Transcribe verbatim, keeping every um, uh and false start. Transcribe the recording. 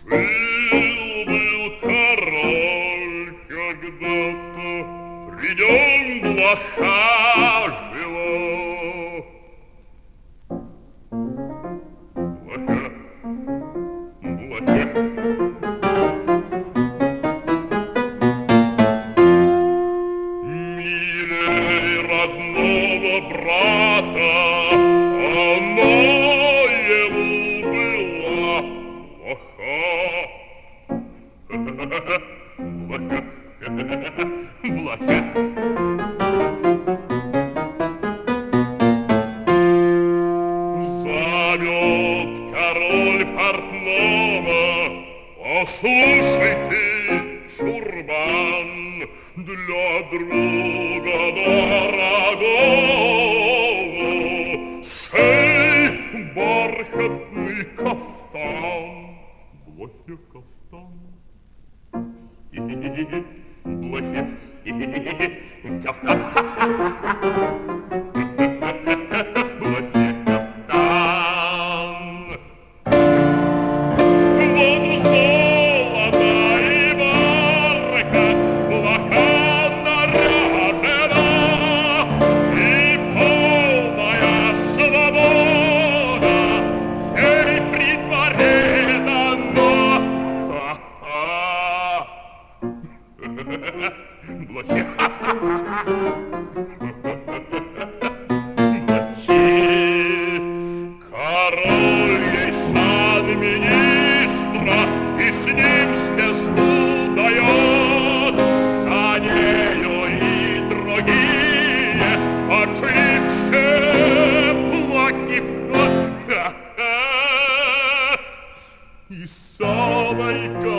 Жил-был король когда-то, при нем блоха жила. Блоха, блоха. Милей родного брата она ему была плоха. Блоха, блоха. Зовет король портного: послушай ты, чурбан, для друга дорогого сшей бархатный кафтан. Блохе кафтан, блохе кафтан, блохе кафтан. Вот золото и барха, блоха наряжена, и полная свобода ей при дворе дана. Блохи, король ей сан министра и с ним звезду дает. За нею и другие пошли все плохи в ход. И самой